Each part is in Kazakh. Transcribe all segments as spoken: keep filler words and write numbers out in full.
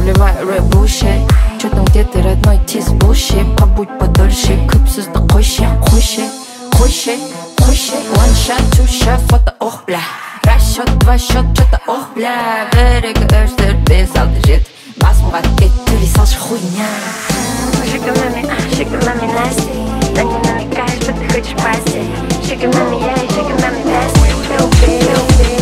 вливай рэп-буши. Чё там, где ты, родной, тиз-буши? Побудь подольше, күпсізді қойшы, қойшы, қойшы, қойшы. One shot, two shot, фото, ох, бля. Расчет, два счет, чё-то, ох, бля. бір, екі, үш, төрт, бес, алты, жеті. Басымға кет, төлей салшы хуйня. Шика мами, шика мами, Настя. Да не намекаешь, что ты хочешь пасти. Шика мами, я и шика мами, Настя. Люби, люби.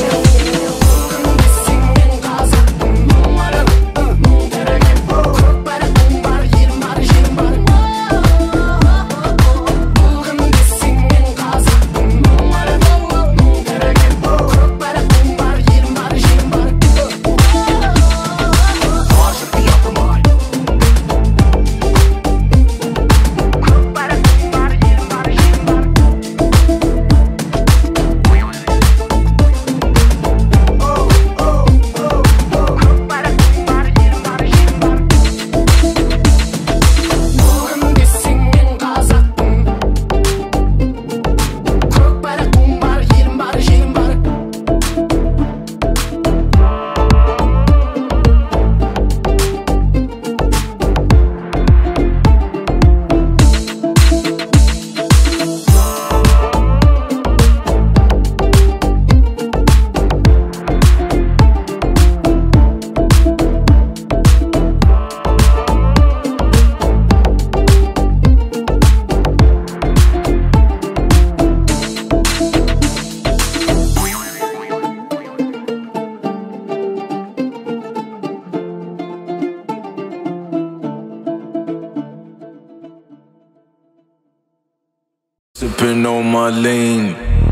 Sipping on my lean.